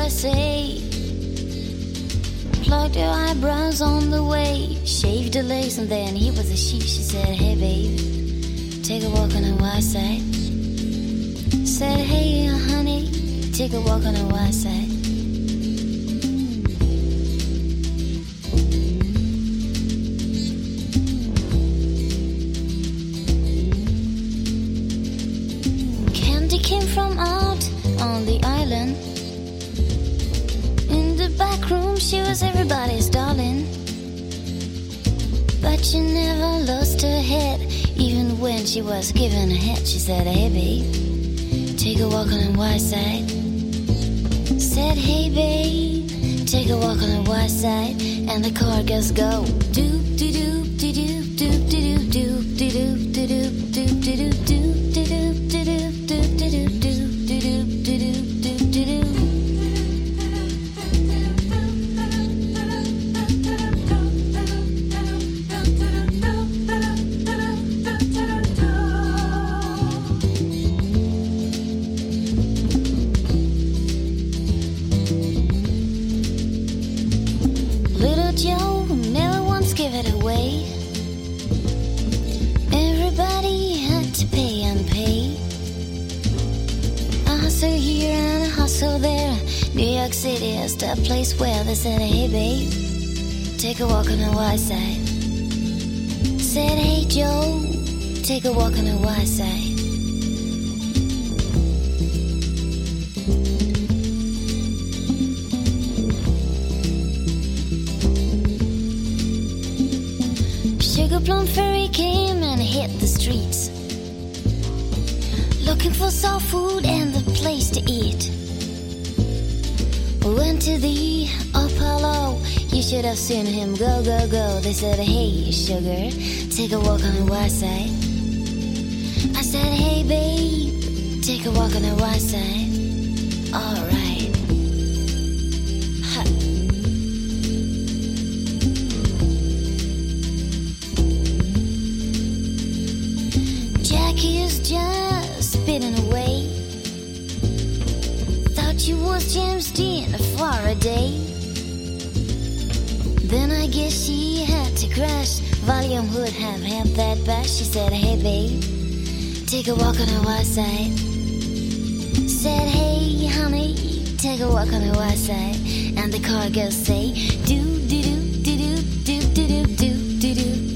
USA. Plucked her eyebrows on the way, shaved her legs, and then he was a sheep. She said, hey babe, take a walk on the wild side. Said, hey honey, take a walk on the wild side. Candy came from out on the island. In the back room she was everybody's darling. But she never lost her head, even when she was given a head. She said, hey babe, take a walk on the wild side. Said, hey babe, take a walk on the wild side. And the car girls go doop doo doop doo doop doop doo doop doo doop doo doop doo doo doop doop doo doop doo doop doo doo doop doo doo doop doo doop doo doo. Little Joe never once gave it away. Everybody had to pay and pay. A hustle here and a hustle there. New York City is the place where they said, hey babe, take a walk on the wild side. Said, hey Joe, take a walk on the wild side. Sugar Plum Fairy came and hit the streets, looking for soul food and a place to eat. Went to the Apollo, you should have seen him go, go, go. They said, hey sugar, take a walk on the wild side. I said, hey babe, take a walk on the wild side. Alright. Ha. Jackie is just spinning away. Thought she was James Dean for a day. Then I guess she had to crash. Volume would have had that bash. She said, hey babe, take a walk on the wild side. Said, hey honey, take a walk on the wild side. And the car girls say, do do do do do do do do do do do.